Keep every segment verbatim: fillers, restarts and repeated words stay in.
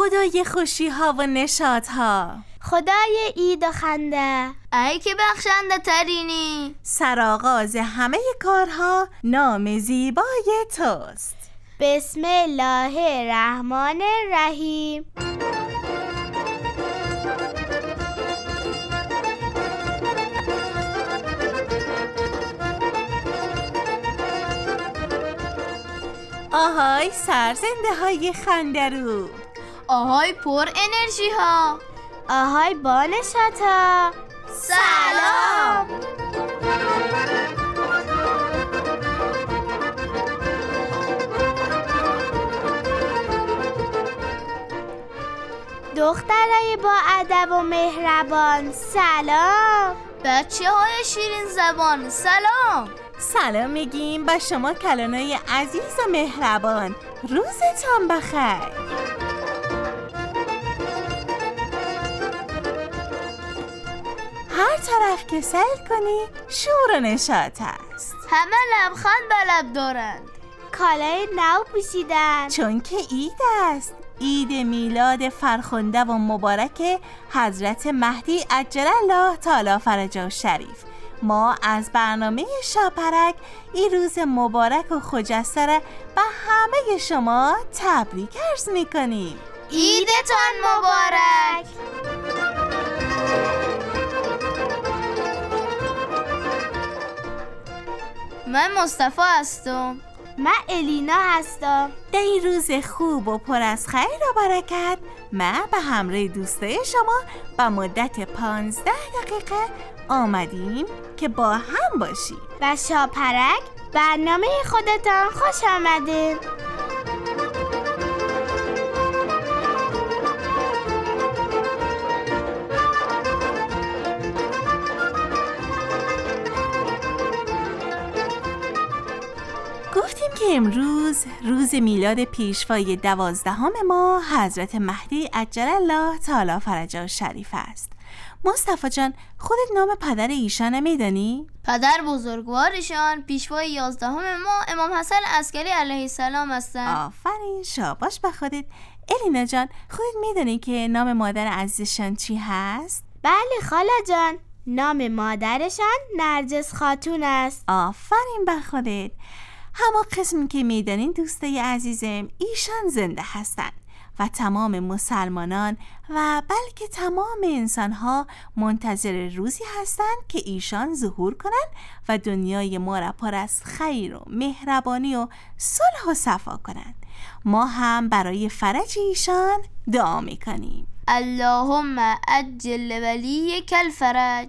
خدای خوشی ها و نشاط ها، خدای عید و خنده، ای که بخشنده ترینی. سرآغاز همه کارها نام زیبای توست. بسم الله الرحمن الرحیم. آهای سرزنده های خندرو، آهای پر انرژی ها، آهای با نشاطا، سلام. دخترای با ادب و مهربان، سلام. بچه های شیرین زبان، سلام. سلام میگیم با شما کلانای عزیز و مهربان، روزتان بخیر. هر طرف که سیل کنی شور و نشاط است. همه لبخند به لب دارند، کالای نو پوشیدن، چون که عید است، عید میلاد فرخنده و مبارک حضرت مهدی عجل الله تعالی فرجه شریف. ما از برنامه شاپرک این روز مبارک و خجسته را به همه شما تبریک عرض میکنیم. عیدتان مبارک. من مصطفی هستم. من الینا هستم. در این روز خوب و پر از خیر و برکت من به همراه دوستای شما به مدت پانزده دقیقه آمدیم که با هم باشیم. و شاپرک برنامه خودتان خوش آمدین. گفتیم که امروز روز میلاد پیشوای دوازدهم ما حضرت مهدی عجل الله تعالی فرجه شریف است. مصطفی جان، خودت نام پدر ایشان میدانی؟ پدر بزرگوارشان پیشوای یازدهم ما امام حسن عسکری علیه السلام هستند. آفرین، شاباش به خودت. الینا جان، خودت میدانی که نام مادر عزیزشان چی هست؟ بله خاله جان، نام مادرشان نرجس خاتون است. آفرین به خودت. همه قسم که میدانین دوستای عزیزم، ایشان زنده هستند و تمام مسلمانان و بلکه تمام انسانها منتظر روزی هستند که ایشان ظهور کنند و دنیای ما را پر از خیر و مهربانی و صلح و صفا کنند. ما هم برای فرج ایشان دعا میکنیم. اللهم عجل ولیک الفرج.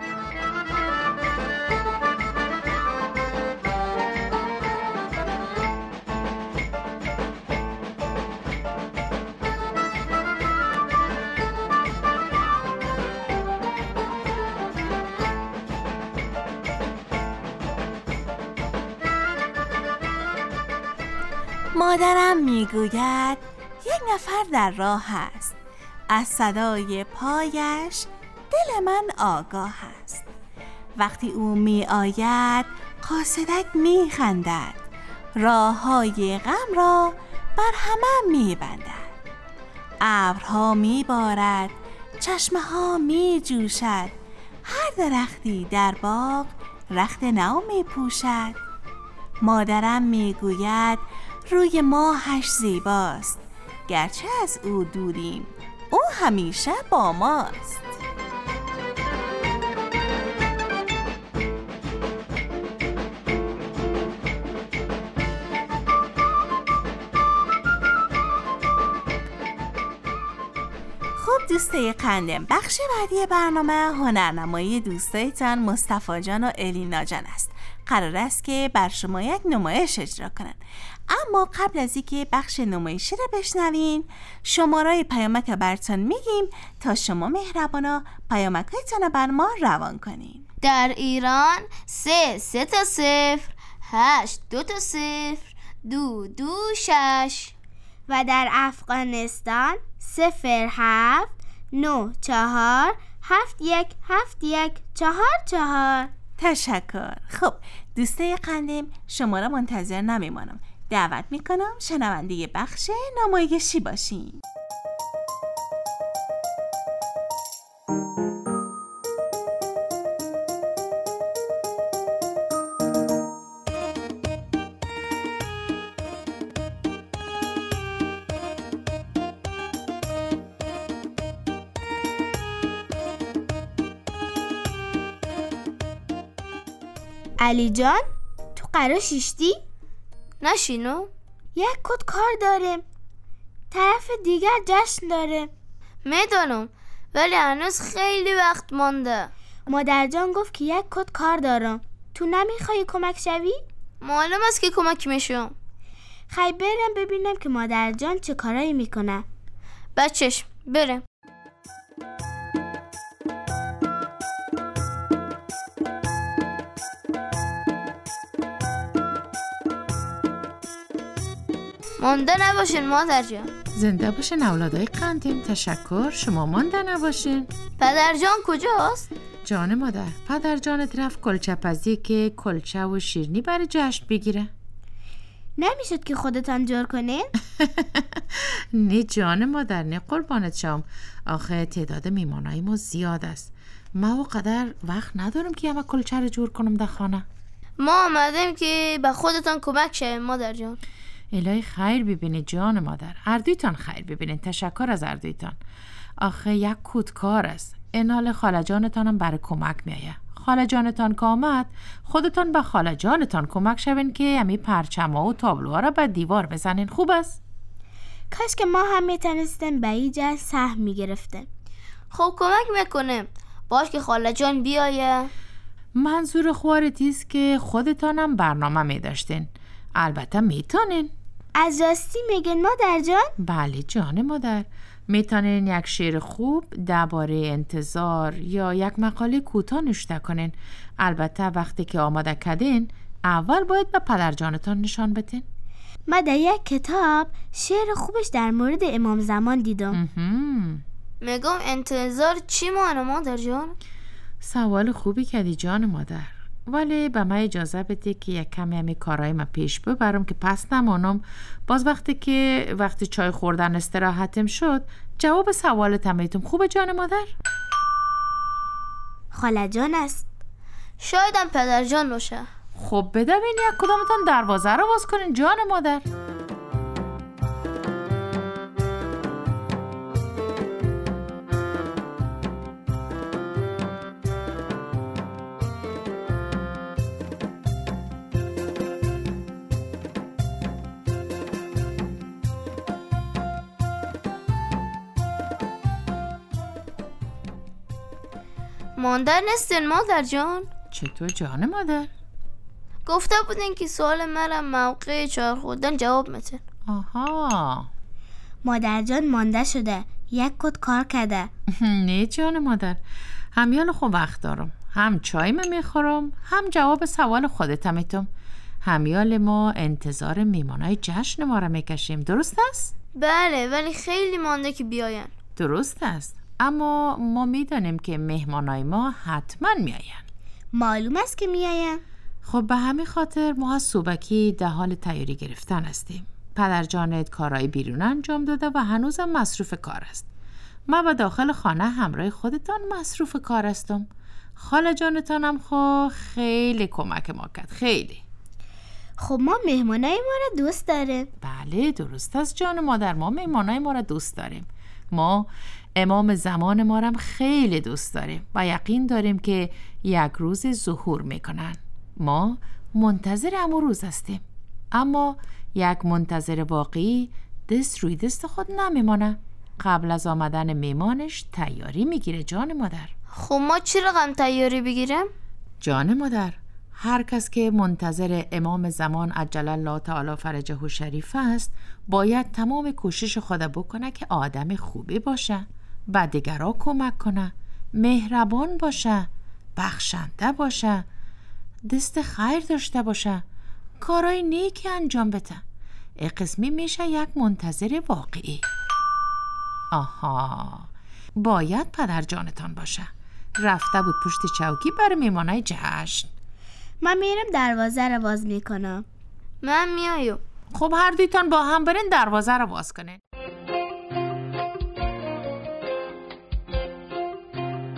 مادرم میگوید یک نفر در راه است، از صدای پایش دل من آگاه است. وقتی او می آید قاصدک می خندد، راه های غم را بر همه می بندد. ابرها می بارد، چشمه ها می جوشد، هر درختی در باغ رخت نو می پوشد. مادرم می گوید روی ماهش زیباست، گرچه از او دوریم او همیشه با ماست. خب دوستای قندم، بخش بعدی برنامه هنرنمایی دوستایتان مصطفی جان و الینا جان است. قرار است که بر شما یک نمایش اجرا کنند. اما قبل از اینکه بخش نمایشی را بشنوین، شماره پیامک براتون میگیم تا شما مهربانا پیامکایتان را بر ما روان کنین. در ایران سه سه تا صفر، هشت دو تا صفر، دو دو شش. و در افغانستان صفر هفت نه چهار هفت یک هفت یک چهار چهار. تشکر. خب دوستای قندم، شما را منتظر نمیمانم، دعوت میکنم شنونده بخش نمایشی باشین. علی جان، تو قرار شیشتی؟ نشینو؟ یک کد کار داره، طرف دیگر جشن داره. میدونم، ولی هنوز خیلی وقت مانده. مادر جان گفت که یک کد کار دارم. تو نمیخوای کمک شوی؟ معلوم است که کمک میشم. خیلی برم ببینم که مادر جان چه کارایی میکنه. بچش برم. مانده نباشین مادر جان. زنده باشین اولادای قندیم. تشکر. شما مانده نباشین. پدر جان کجاست؟ جان مادر، پدر جانت رفت کلچه پزی که کلچه و شیرنی برای جشن بگیره. نمیشد که خودتان جور کنین؟ نه جان مادر، نه قربانت شم. آخه تعداد میمانای ما زیاد است. ما و قدر وقت ندارم که همه کلچه رو جور کنم در خانه. ما آمدیم که به خودتان کمک شویم مادر جان. الهی خیر ببینید جان مادر. اردویتان خیر ببینید. تشکر از اردویتان. آخه یک کودکار است. این حال خاله جانتانم برای کمک میایه. خاله جانتان که آمد، خودتان به خاله جانتان کمک شوین که همی پرچما و تابلوها را به دیوار بزنین. خوب است؟ کاش که ما هم میتونستیم به اینجا سهم میگرفتیم. خب کمک میکنیم. باش که خاله جان بیایه. منظور خوارتی است که خودتانم برنامه میداشتین. البته میتونین. از راستی میگن مادر جان؟ بله جان مادر. میتونین یک شعر خوب درباره انتظار یا یک مقاله کوتاه نوشته کنین. البته وقتی که آماده کردین اول باید به پدر جانتان نشان بدین. من در یک کتاب شعر خوبش در مورد امام زمان دیدم. میگم انتظار چی مانه مادر جان؟ سوال خوبی کردی جان مادر، ولی به من اجازه بده که یک کمی همی کارهای من پیش ببرم که پس نمانم. باز وقتی که وقتی چای خوردن استراحتم شد جواب سوالتم میتونم. خوبه جان مادر؟ خاله جان است. شایدم پدر جان باشه. خب بده بین یک کدامتان دروازه رو باز کنین جان مادر. مانده نیستین مادر جان؟ چطور جان مادر؟ گفته بودین که سوال مرا موقع چای خوردن جواب میتین. آها. مادر جان مانده شده، یک کد کار کرده. نه جان مادر، همیال خوب وقت دارم. هم چای من میخورم هم جواب سوال خودتم میتونم. همیال ما انتظار میمانای جشن ما را میکشیم. درست است؟ بله، ولی خیلی مانده که بیاین. درست است، اما ما میدانیم که مهمانای ما حتما میاین. معلوم است که میاین. خب به همین خاطر ما از صبحکی در حال تیاری گرفتن هستیم. پدر جانت کارهای بیرون انجام داده و هنوزم مصروف کار است. من به داخل خانه همراه خودتان مصروف کار هستم. خاله جانتانم خو خیلی کمک ما کرد. خیلی. خب ما مهمانای ما را دوست داریم. بله درست است جان مادر، ما مهمانای ما را دوست داریم. ما امام زمان ما را خیلی دوست داریم و یقین داریم که یک روز ظهور میکنن. ما منتظر امو روز هستیم، اما یک منتظر واقعی دست روی دست خود نمیمانه. قبل از آمدن میمانش تیاری میگیره جان مادر. خب ما چی رقم تیاری بگیرم؟ جان مادر، هر کس که منتظر امام زمان عجل الله تعالی فرجه شریف است باید تمام کوشش خود بکنه که آدم خوبی باشه، به دیگران کمک کنه، مهربان باشه، بخشنده باشه، دست خیر داشته باشه، کارای نیکی انجام بده. این قسمی میشه یک منتظر واقعی. آها، باید پدر جانتان باشه. رفته بود پشت چوکی برای میمانای جشن. من میرم دروازه رو باز میکنم. من میایم. خب هر دویتان با هم برین دروازه رو باز کنین.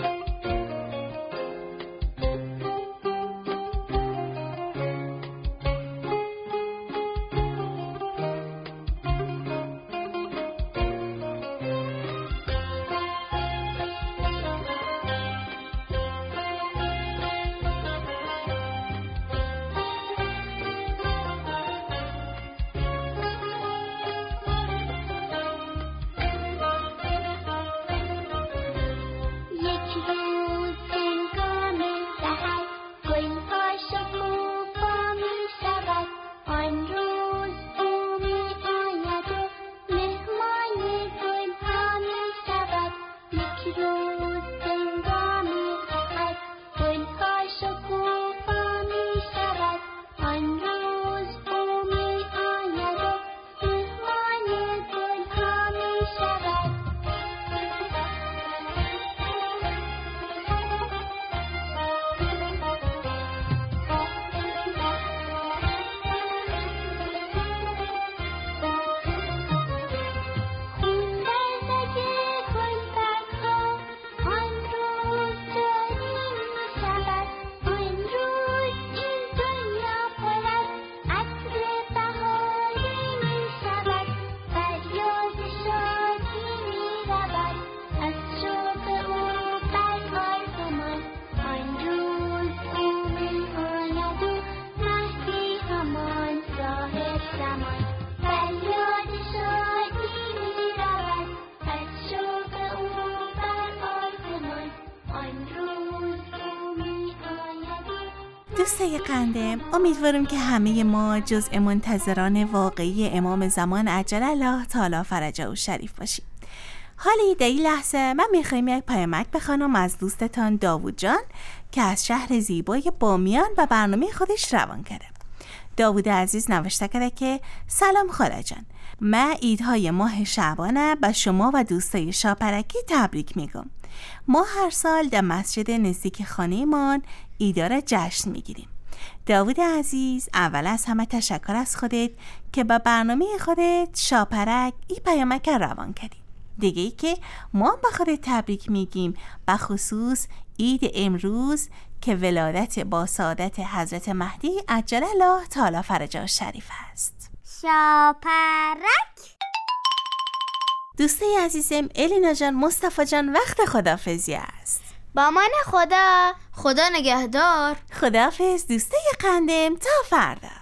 دوستای قندم، امیدوارم که همه ما جزء منتظران واقعی امام زمان عجل الله تعالی فرجه و شریف باشیم. حالی در این لحظه من میخوایم یک پیامک بخوانم از دوستتان داوود جان که از شهر زیبای بامیان و برنامه خودش روان کرده. داوود عزیز نوشته کرده که سلام خاله جان، من عیدهای ماه شعبانه به شما و دوستای شاپرکی تبریک میگم. ما هر سال در مسجد نزدیک خانه‌مان عیدا را جشن میگیریم. داوود عزیز، اول از همه تشکر از خودت که به برنامه خودت شاپرک ای پیامک روان کردی. دیگه ای که ما به خودت تبریک میگیم به خصوص عید امروز که ولادت با سعادت حضرت مهدی عجل الله تعالی فرجه شریف است. شاپرک. دوستای عزیزم، الینا جان، مصطفی جان، وقت خداحافظی است. با من خدا. خدا نگهدار. خداحافظ دوستای قندم، تا فردا.